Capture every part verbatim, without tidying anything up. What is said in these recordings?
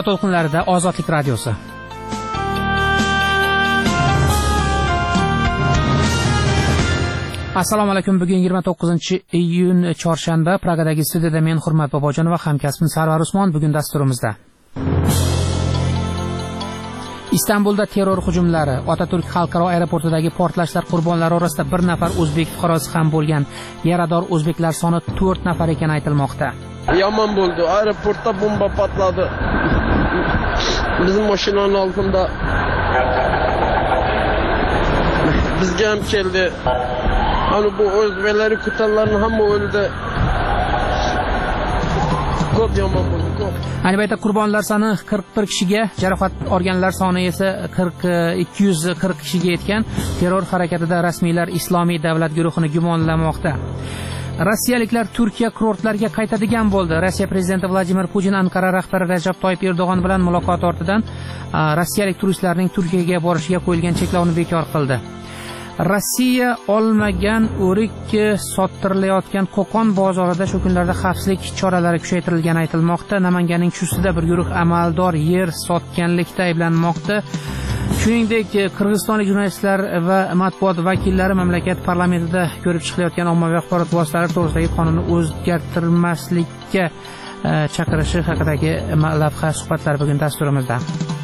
Matbuot to'lqinlarida Ozodlik radiosi. Assalomu alaykum. Bugun yigirma to'qqizinchi iyun chorshanba. Pragadagi studiyada men Hurmat Bobojonov va hamkasbim Sarvar Usmon. Bugun dasturimizda Istanbulda terror hujumlari, Otaturk xalqaro aeroportidagi portlashlar qurbonlari orasida bir nafar o'zbek fuqarosi ham bo'lgan. Yarador o'zbeklar soni to'rt nafar ekani aytilmoqda. Yomon bo'ldi. Aeroportda bomba patladi. Bizim mashinaning oldida bizga ham keldi. Hani bu o'zbeklar kutanlarning hamma o'ldi. Ko'p yomon bo'ldi. Ayni paytda qurbonlar soni qirq bir kishiga, jarohat olganlar soni esa ikki yuz qirq kishiga yetgan. Terror harakatida rasmiylar Islomiy davlat guruhini gumonlamoqda. Rossiyaliklar Turkiya kurortlariga qaytadigan bo'ldi. Rossiya prezidenti Vladimir Putin Ankara rahbari Rajab Toyyib Erdo'g'on bilan muloqot ortidan rossiyalik turistlarning Turkiyaga borishiga qo'yilgan cheklovni bekor qildi. Rossiya olmagan o'rik sottirilayotgan Qo'qon bozorida shu kunlarda xavfsizlik choralari kuchaytirilgani aytilmoqda. Namanganning chustida bir guruh amaldor yer sotganlikda ayblanmoqda. Shuningdek, qirg'izistonlik jurnalistlar va matbuot vakillari mamlakat parlamentida ko'rib chiqilayotgan ommaviy axborot vositalari to'g'risidagi qonunni o'zgartirmaslikka chaqirishi haqidagi lavha suhbatlar bugun dasturimizda.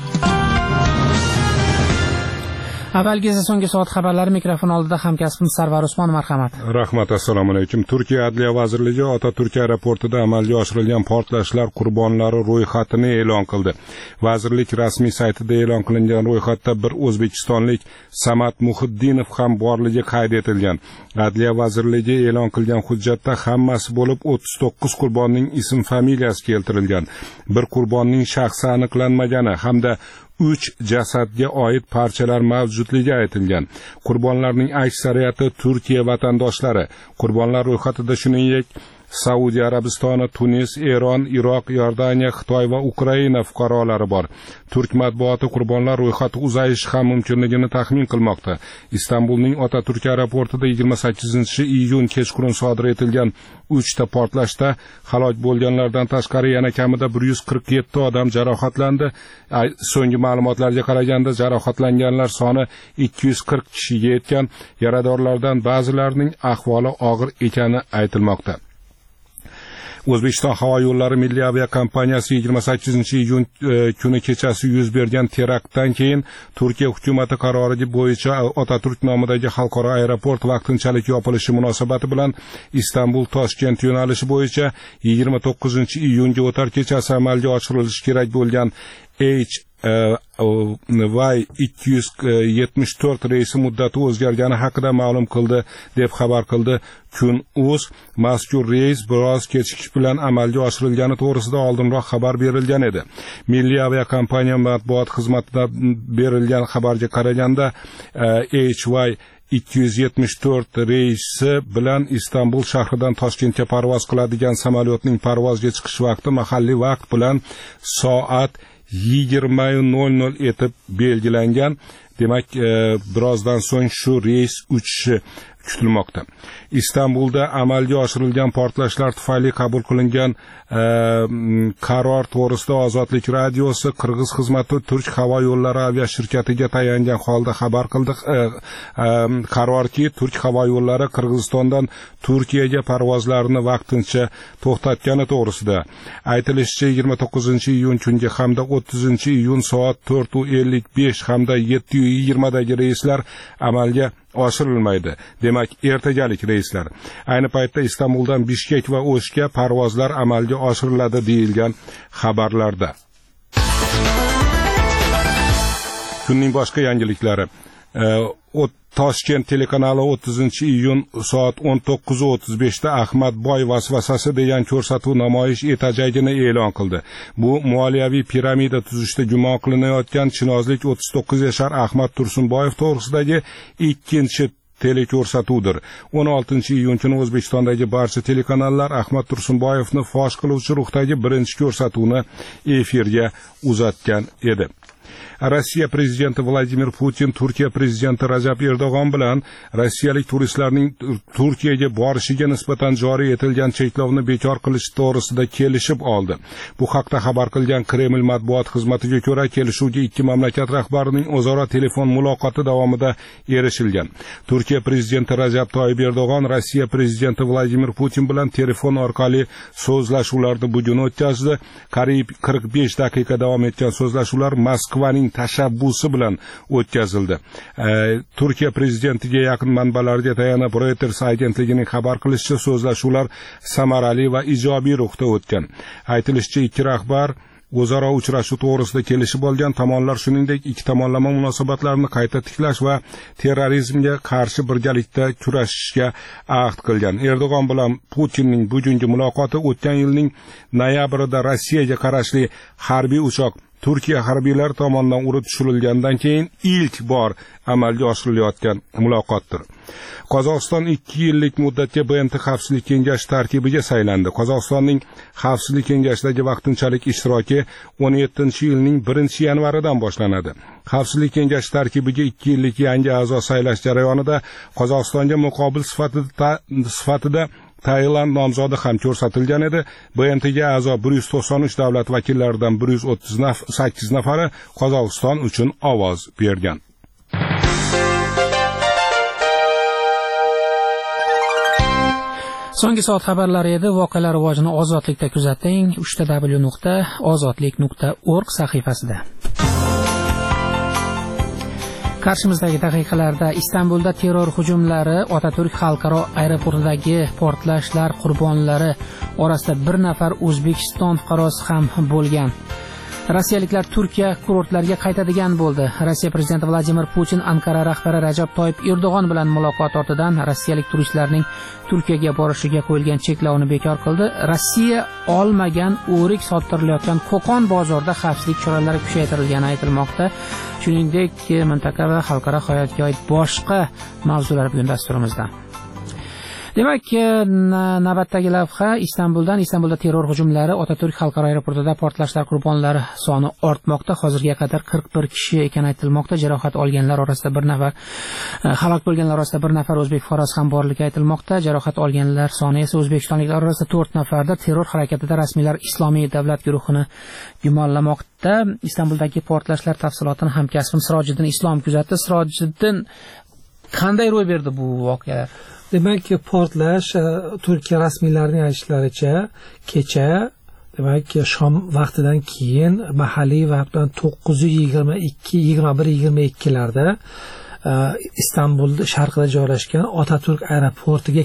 Avvalgi esa so'nggi soat xabarlari. Mikrofon oldida hamkasbim Sarvar Usmon, marhamat. Rahmat, assalomu alaykum. Turkiya Adliya vazirligi Otaturk aeroportida amalga oshirilgan portlashlar qurbonlari ro'yxatini e'lon qildi. Vazirlik rasmiy saytida e'lon qilingan ro'yxatda bir o'zbekistonlik Samat Muhiddinov ham borligi qayd etilgan. Adliya vazirligi e'lon qilgan hujjatda hammasi bo'lib o'ttiz to'qqiz qurbonning ism familiyasi keltirilgan. Bir qurbonning shaxsi aniqlanmagani hamda uch jasadga oid parchalar mavjudligi aytilgan. Qurbonlarning aksariyati Turkiya vatandoshlari. Qurbonlar ro'yxatida shuningdek Saudiya Arabistoni, Tunis, Eron, Iroq, Iordaniya, Xitoy va Ukraina fuqarolari bor. Turk matbuoti qurbonlar ro'yxati uzayishi ham mumkinligini taxmin qilmoqda. Istanbulning Otaturk aeroportida yigirma sakkizinchi iyun kechqurun sodir etilgan uchta portlashda halok bo'lganlardan tashqari yana kamida bir yuz qirq yetti odam jarohatlandi. So'nggi ma'lumotlarga qaraganda jarohatlanganlar soni ikki yuz qirq kishiga yetgan. Yaradorlardan ba'zilarining ahvoli og'ir ekani aytilmoqda. O'zbekiston havo yo'llari milliy aviakompaniyasi yigirma sakkizinchi iyun kuni kechasi yuz bergan teraktdan keyin Turkiya hukumati qarori bo'yicha Otaturk nomidagi xalqaro aeroport vaqtinchalik yopilishi munosabati bilan Istanbul-Toshkent yo'nalishi bo'yicha yigirma to'qqizinchi iyunga o'tar kechasi amalga oshirilishi kerak bo'lgan H Y ikki yuz yetmish to'rt reysi muddati o'zgargani haqida ma'lum qildi deb xabar qildi Kun.uz. Mazkur reys biroz kechikish bilan amalga oshirilgani to'g'risida oldinroq xabar berilgan edi. Milliy aviakompaniya matbuot xizmatidan berilgan xabarga qaraganda H Y ikki yuz yetmish to'rt reysi bilan Istanbul shahridan Toshkentga parvoz qiladigan samolyotning parvozga chiqish vaqti mahalliy vaqt bilan soat yigirma nol nol etib belgilangan. Demak, birozdan so'ng shu reys uchishi kutilmoqda. Istanbulda amalga oshirilgan portlashlar tufayli qabul qilingan qaror to'g'risida Ozodlik radiosi Qirg'iz xizmati Turk havo yo'llari aviashirkatiga tayangan holda xabar qildi. Qarorki, Turk havo yo'llari Qirg'izistondan Turkiyaga parvozlarini vaqtincha to'xtatgani to'g'risida. Aytilishicha, yigirma to'qqizinchi iyun kungi hamda o'ttizinchi iyun soat to'rt ellik besh hamda yetti yigirma dagi reyslar amalga oshirilmaydi. Demak, ertagalik reyslar. Ayni paytda Istanbuldan Bishkek va O'shga parvozlar amalga oshiriladi deyilgan xabarlarda. Kunning boshqa yangiliklari. Toshkent telekanali o'ttizinchi iyun soat o'n to'qqiz o'ttiz beshda Ahmad Boy vasvasasi degan ko'rsatuv namoyish etajagini e'lon qildi. Bu moliyaviy piramida tuzishda gumon qilinayotgan chinozlik o'ttiz to'qqiz yashar Ahmad Tursunboyev to'g'risidagi ikkinchi teleko'rsatuvdir. o'n oltinchi iyun kuni O'zbekistondagi barcha telekanallar Ahmad Tursunboyevni fosh qiluvchi ruhdagi birinchi ko'rsatuvni efirga uzatgan edi. Rossiya prezidenti Vladimir Putin Turkiya prezidenti Rajab Erdo'g'on bilan rossiyalik turistlarning Turkiyaga borishiga nisbatan joriy etilgan cheklovni bekor qilish to'g'risida kelishib oldi. Bu haqda xabar qilgan Kreml matbuot xizmatiga ko'ra, kelishuvga ikki mamlakat rahbarining o'zaro telefon muloqoti davomida erishilgan. Turkiya prezidenti Rajab Toyyib Erdo'g'on Rossiya prezidenti Vladimir Putin bilan telefon orqali so'zlashuvlarni bugun o'tkazdi. Qariyb qirq besh daqiqa davom etgan so'zlashuvlar Moskvaning tashabbusi bilan o'tkazildi. E, Turkiya prezidentiga yaqin manbalarga tayanib Reuters agentligining xabar qilishicha, so'zlashuvlar samarali va ijobiy ruhda o'tgan. Aytilishicha, ikki rahbar o'zaro uchrashuv to'g'risida kelishib olgan. Tomonlar shuningdek ikki tomonlama munosabatlarni qayta tiklash va terrorizmga qarshi birgalikda kurashishga ahd qilgan. Erdo'g'on bilan Putinning bugungi muloqoti o'tgan yilning noyabrida Rossiyaga qarashli harbiy uchoq Turkiya harbiylari tomonidan urib tushirilgandan keyin ilk bor amalga oshirilayotgan muloqotdir. Qozog'iston ikki yillik muddatga B M T Xavfsizlik kengashi tarkibiga saylandi. Qozog'istonning Xavfsizlik kengashidagi vaqtinchalik ishtiroki o'n yettinchi yilning birinchi yanvaridan boshlanadi. Xavfsizlik kengashi tarkibiga ikki yillik yangi a'zo saylash jarayonida Qozog'istonga muqobil sifatida sifatida Tailand nomzodi ham ko'rsatilgan edi. B M T'ga a'zo bir yuz to'qson uch davlat vakillaridan bir yuz o'ttiz sakkiz nafari Qozog'iston uchun ovoz bergan. So'nggi soat xabarlari edi. Voqealar rivojini ozodlikda kuzating. uch w nuqta ozodlik nuqta org sahifasida. Qarshimizdagi daqiqalarda Istanbulda terror hujumlari, Otaturk xalqaro aeroportidagi portlashlar qurbonlari orasida bir nafar O'zbekiston fuqarosi ham bo'lgan. Rossiyaliklar Turkiya kurortlariga qaytadigan bo'ldi. Rossiya prezidenti Vladimir Putin Ankara rahbari Rajab Toyyib Erdo'g'on bilan muloqot ortidan rossiyalik turistlarning Turkiyaga borishiga qo'yilgan cheklovni bekor qildi. Rossiya olmagan o'rik sotirilayotgan Qo'qon bozorida xavfsizlik choralari kuchaytirilgani aytilmoqda. Shuningdek, mintaqa va xalqaro hayotga oid boshqa mavzular bugun dasturimizda. Demak, navbatdagi lavha Istanbuldan. Istanbulda terror hujumlari, Otaturk xalqaro aeroportida portlashlar qurbonlari soni ortmoqda. Hozirga qadar qirq bir kishi ekani aytilmoqda. Jarohat olganlar orasida bir nafar, halok bo'lganlar orasida bir nafar o'zbek fuqarosi ham borligi aytilmoqda. Jarohat olganlar soni esa o'zbekistonliklar orasida to'rt nafarda. Terror harakatida rasmiylar Islomiy davlat guruhini gumonlamoqda. Istanbuldagi portlashlar tafsilotini hamkasbim Sirojiddin Islom kuzatdi. Sirojiddin, qanday ro'y berdi bu voqea? Demak, portlash Turkiya rasmiylarining aytishlaricha kecha, demak, shom vaqtidan keyin mahalliy vaqtdan to'qqiz yigirma ikki yigirma bir yigirma ikki larda Istanbul sharqida joylashgan Otaturk aeroportiga